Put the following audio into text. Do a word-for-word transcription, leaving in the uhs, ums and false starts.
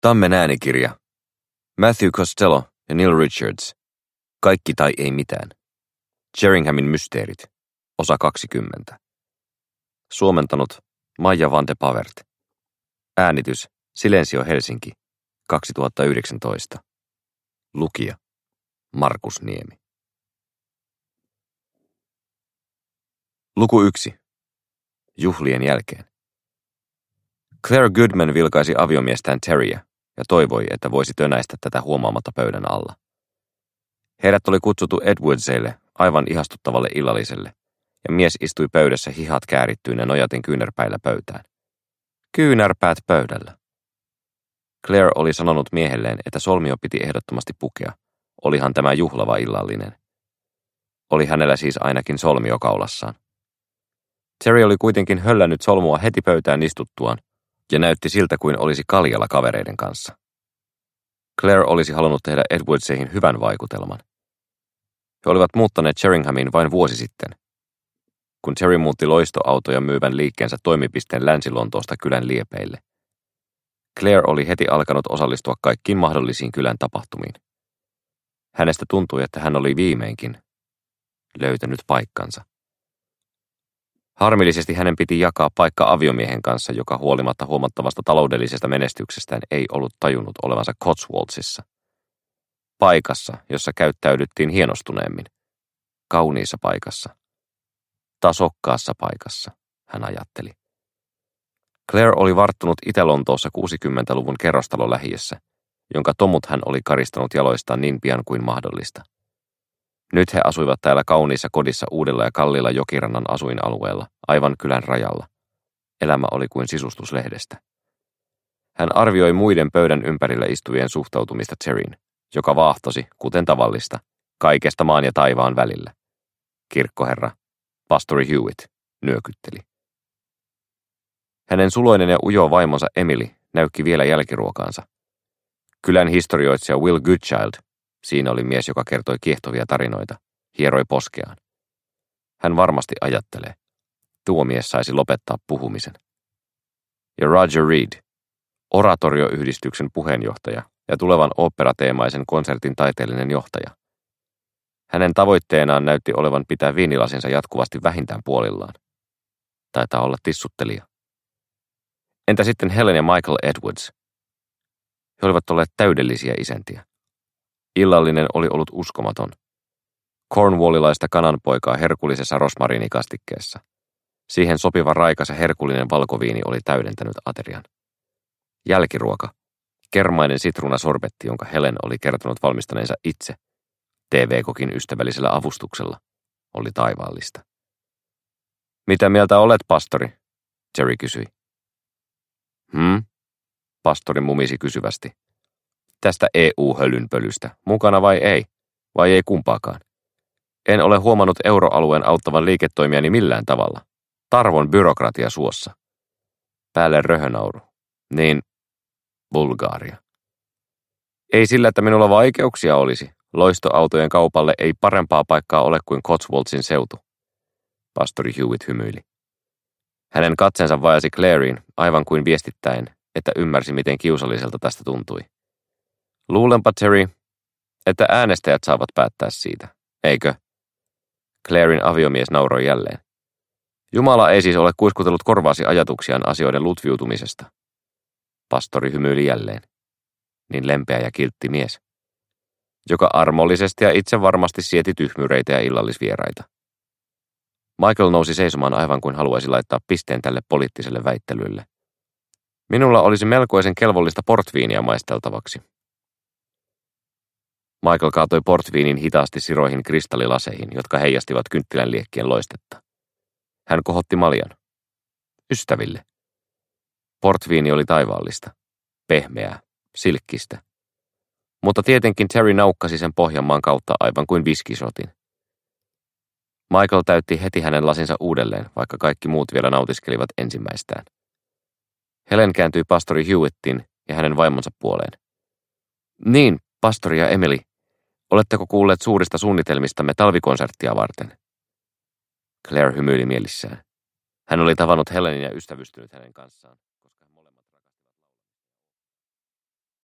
Tammen äänikirja. Matthew Costello ja Neil Richards. Kaikki tai ei mitään. Sheringhamin mysteerit. Osa kaksikymmentä. Suomentanut Maija van de Pavert. Äänitys Silensio Helsinki. kaksituhattayhdeksäntoista. Lukija Markus Niemi. Luku yksi. Juhlien jälkeen. Claire Goodman vilkaisi aviomiestään Terryä ja toivoi, että voisi tönäistä tätä huomaamatta pöydän alla. Heidät oli kutsuttu Edwardsille aivan ihastuttavalle illalliselle, ja mies istui pöydässä hihat käärittyinä nojaten kyynärpäillä pöytään. Kyynärpäät pöydällä. Claire oli sanonut miehelleen, että solmio piti ehdottomasti pukea. Olihan tämä juhlava illallinen. Oli hänellä siis ainakin solmio kaulassaan. Terry oli kuitenkin höllännyt solmua heti pöytään istuttuaan, ja näytti siltä kuin olisi kaljalla kavereiden kanssa. Claire olisi halunnut tehdä Edwardsihin hyvän vaikutelman. He olivat muuttaneet Sheringhamiin vain vuosi sitten. Kun Terry muutti loistoautoja myyvän liikkeensä toimipisteen Länsi-Lontoosta kylän liepeille. Claire oli heti alkanut osallistua kaikkiin mahdollisiin kylän tapahtumiin. Hänestä tuntui, että hän oli viimeinkin löytänyt paikkansa. Harmillisesti hänen piti jakaa paikka aviomiehen kanssa, joka huolimatta huomattavasta taloudellisesta menestyksestään ei ollut tajunnut olevansa Cotswoldsissa. Paikassa, jossa käyttäydyttiin hienostuneemmin. Kauniissa paikassa. Tasokkaassa paikassa, hän ajatteli. Claire oli varttunut Itä-Lontoossa kuusikymmentäluvun kerrostalolähiössä, jonka tomut hän oli karistanut jaloistaan niin pian kuin mahdollista. Nyt he asuivat täällä kauniissa kodissa uudella ja kalliilla jokirannan asuinalueella, aivan kylän rajalla. Elämä oli kuin sisustuslehdestä. Hän arvioi muiden pöydän ympärillä istuvien suhtautumista Terryn, joka vaahtosi, kuten tavallista, kaikesta maan ja taivaan välillä. Kirkkoherra, pastori Hewitt, nyökytteli. Hänen suloinen ja ujo vaimonsa Emily näykki vielä jälkiruokaansa. Kylän historioitsija Will Goodchild, siinä oli mies, joka kertoi kiehtovia tarinoita, hieroi poskeaan. Hän varmasti ajattelee, tuo mies saisi lopettaa puhumisen. Ja Roger Reed, oratorioyhdistyksen puheenjohtaja ja tulevan oopperateemaisen konsertin taiteellinen johtaja. Hänen tavoitteenaan näytti olevan pitää viinilasinsa jatkuvasti vähintään puolillaan. Taitaa olla tissuttelija. Entä sitten Helen ja Michael Edwards? He olivat olleet täydellisiä isäntiä. Illallinen oli ollut uskomaton. Cornwallilaista kananpoikaa herkullisessa rosmariinikastikkeessa. Siihen sopiva raikas ja herkullinen valkoviini oli täydentänyt aterian. Jälkiruoka, kermainen sitruunasorbetti, jonka Helen oli kertonut valmistaneensa itse, T V-kokin ystävällisellä avustuksella, oli taivaallista. Mitä mieltä olet, pastori? Terry kysyi. Hmm? Pastori mumisi kysyvästi. Tästä E U-hölynpölystä, mukana vai ei, vai ei kumpaakaan. En ole huomannut euroalueen auttavan liiketoimiani millään tavalla. Tarvon byrokratia suossa. Päälle röhönauru. Niin, Bulgaaria. Ei sillä, että minulla vaikeuksia olisi. Loistoautojen kaupalle ei parempaa paikkaa ole kuin Cotswoldsin seutu. Pastori Hewitt hymyili. Hänen katsensa vajasi Claireen aivan kuin viestittäen, että ymmärsi miten kiusalliselta tästä tuntui. Luulenpa, Terry, että äänestäjät saavat päättää siitä, eikö? Claireen aviomies nauroi jälleen. Jumala ei siis ole kuiskutellut korvaasi ajatuksiaan asioiden lutviutumisesta. Pastori hymyili jälleen. Niin lempeä ja kiltti mies, joka armollisesti ja itse varmasti sieti tyhmyreitä ja illallisvieraita. Michael nousi seisomaan aivan kuin haluaisi laittaa pisteen tälle poliittiselle väittelylle. Minulla olisi melkoisen kelvollista portviinia maisteltavaksi. Michael kaatoi portviinin hitaasti siroihin kristallilaseihin, jotka heijastivat kynttilän liekkien loistetta. Hän kohotti maljan. Ystäville. Portviini oli taivaallista, pehmeää, silkkistä. Mutta tietenkin Terry naukkasi sen Pohjanmaan kautta aivan kuin viskisotin. Michael täytti heti hänen lasinsa uudelleen, vaikka kaikki muut vielä nautiskelivat ensimmäistään. Helen kääntyi pastori Hewittin ja hänen vaimonsa puoleen. Niin, pastori ja Emily, oletteko kuulleet suurista suunnitelmistamme talvikonserttia varten? Claire hymyili mielissään. Hän oli tavannut Helenin ja ystävystynyt hänen kanssaan.